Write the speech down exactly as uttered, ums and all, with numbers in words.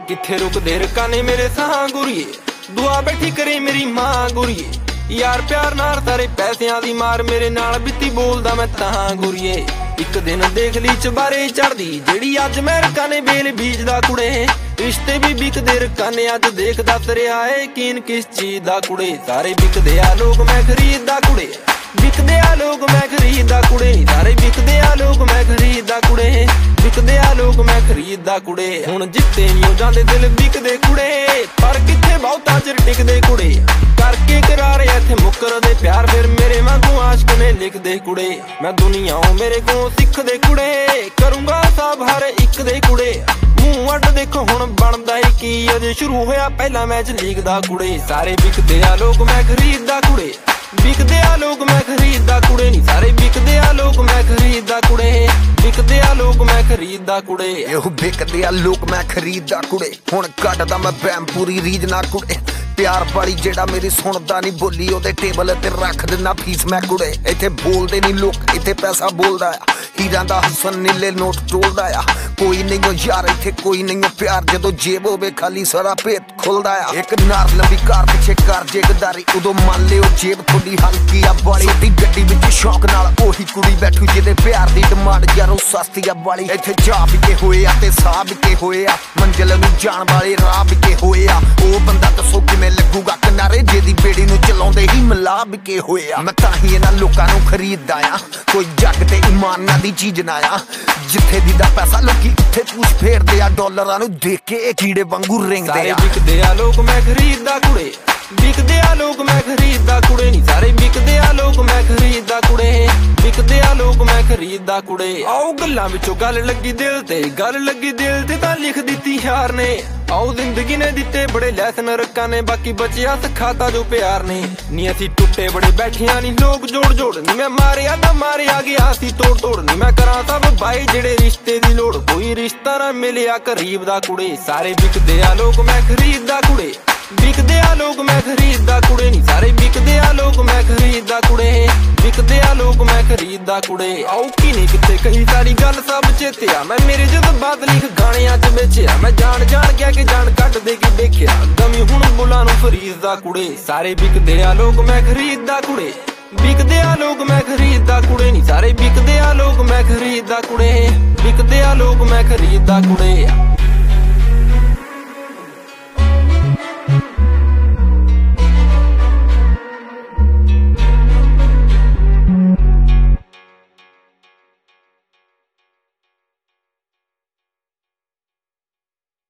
किथे रुकदे रकाने मेरे साह गुरिए, दुआ बैठी करे मेरी मां गुरिए। यार प्यार नाल सारे पैसिਆਂ ਦੀ मार मेरे नाल बित्ती बोलदा मैं तां गुरिए। एक दिन देख ली चबारे चढ़दी जेड़ी अज मैं रकाने बेल बीजदा कुड़े। रिश्ते भी बिकदे रकाने अज देख दस रिहा है कीन किस चीज दा कुड़े। सारे बिकदे आ लोग मैं खरीददा कुड़े, बिकदे आ लोग मैं खरीददा कुड़े। सारे बिकदे आ लोग मैं खरीददा कुड़े, बिकदे आ लोग मैं खरीददा कुड़े। हुण जित्ते नहीं जांदे दिल बिकदे कुड़े, पर किथे बहुता चिर टिकदे कुड़े। करके करारे इत्थे मुकरदे प्यार फिर मेरे वांगू आशिक ने लिखदे कुड़े। मैं दुनिया मेरे को सिखदे कुड़े, करूंगा सब हर एक दे कुड़े। मूंह अड देखो हुण बनदा ही की, अजे शुरू होया पहला मैच लीग दा कुड़े। सारे बिकदे आ लोग मैं खरीददा कुड़े, बिकदे आ लोग मैं खरीददा कुड़े। नी सारे बिकदे आ लोग मैं खरीददा कुड़े, बिकदे आ लोग मैं खरीददा कुड़े। एहो बिकदे आ लोग मैं खरीददा कुड़े, हुण कड्डदा मैं बैम पूरी रीज ना कुड़े। प्यार वाली जेड़ा मेरी सुनदा नहीं बोली ओदे टेबल ते रख दिना फीस मैं कुड़े। इत्थे बोलदे नहीं लोग इत्थे पैसा बोलदा आ, हीरां दा हसन नीले नोट टोलदा आ। कोई नहीं हो यार इत्थे कोई नहीं हो प्यार, जदों जेब होवे खाली सारा भेत खुलदा आ। एक नार लंबी कार पिछे कार जे गदारी, उदों मान लियो जेब थोड़ी हल्की आ बाली। छोटी गड्डी विच शौक नाल ओही कुड़ी बैठू जिहदे प्यार दी डिमांड यारो सस्ती आ बाली। इत्थे जा बिके होए आ ते साह बिके होए आ, मंजिल नूं जाण वाले राह बिके होए आ। ओ बंदा दसो किवें लगूगा किनारे जेदी बेड़ी नूं चलाउंदे ही मिला बिके होए आ। मैं तां ही इन्हां लोकां नूं खरीददा आ, कोई जग ते ईमान नां दी चीज ना आ। जिथे दी दा पैसा लोकी उत्थे पूछ फेरदे आ, डॉलरां नूं देख के कीड़े वांगू रिंगदे आ। सारे बिकदे आ लोग मैं खरीददा कुड़े, बिकदे आ लोग मैं खरीददा कुड़े। नी सारे बिकदे आ लोग मैं खरीददा कुड़े, बिकदे आ लोग मैं खरीददा कुड़े। आओ गल्लां विचों गल लगी दिल ते, गल लगी दिल ते तां लिख दित्ती यार ने। आओ जिंदगी ने दित्ते बड़े लैसन रकाने, बाकी बचिया सिखाता जो प्यार ने। नी असी टुट्टे बड़े बैठिया नी लोग जोड़ जोड़, नी मैं मारिया तां मारिया गया सी तोड़ तोड़। नी मैं करां सब बाई जेड़े रिश्ते दी लोड़, कोई रिश्ता ना मिलिया करीब दा कुड़े। सारे बिकदे आ लोग मैं खरीददा कुड़े, बिकदे आ लोग मैं खरीददा कुड़े। नी सारे बिकदे आ लोग मैं खरीददा कुड़े, बिकदे आ लोग मैं खरीददा कुड़े। आओ की नहीं किथे कही सारी गल सब चेतिया, मैं मेरे जज्बात लिख गाणियां च बेचिया। मैं जान जान क्या कि जान कट दे के देखिया, गमी हुण बुला नूं फरीददा कुड़े। सारे बिकदे आ लोग मैं खरीददा कुड़े, बिकदे आ लोग मैं खरीददा कुड़े। नी सारे बिकदे आ लोग मैं खरीददा कुड़े, बिकदे आ लोग मैं खरीददा कुड़े।